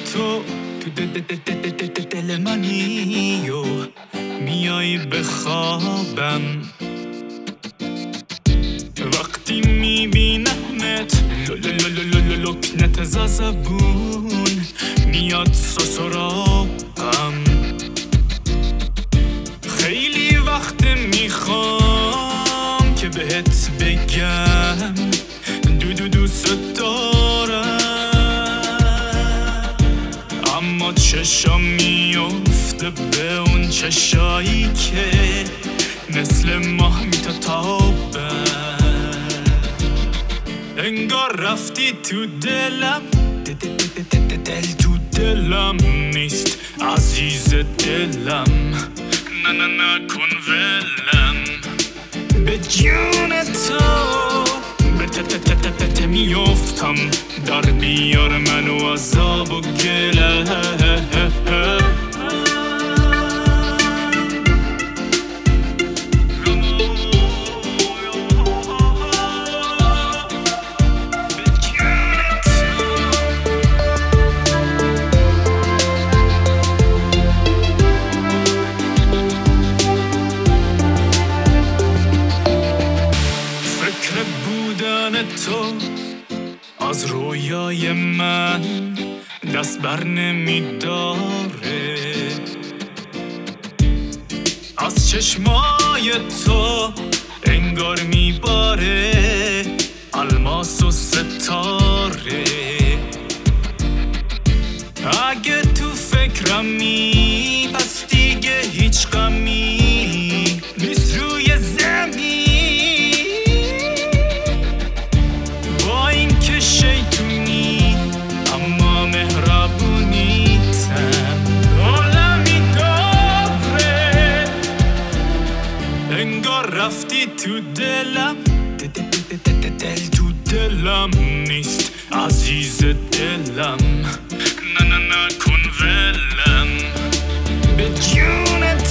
تو دل منی و میای به خوابم. وقتی میبینمت لکنت زبون میاد سراغم. خیلی وقت میخوام که بهت بگم دوست دارم، اما چشم میفته به اون چشایی که مثل ماه میتابه. انگار رفتی تو دلم، دل تو دلم نیست عزیز دلم. نه نکن ولم، به جون تو به میافتم، در بیار منو عذاب و گله. تو از رویای من دست بر نمیداره، از چشمای تو انگار میباره الماس و ستاره. اگه تو فکرمی پس دیگه هیچ غمی نیست روی زمین. شیطونی اما مهربونیتم عالمی داره. انگار رفتی تو دلم، دل تو دلم نیست عزیز دلم. نه نکن ولم، به جون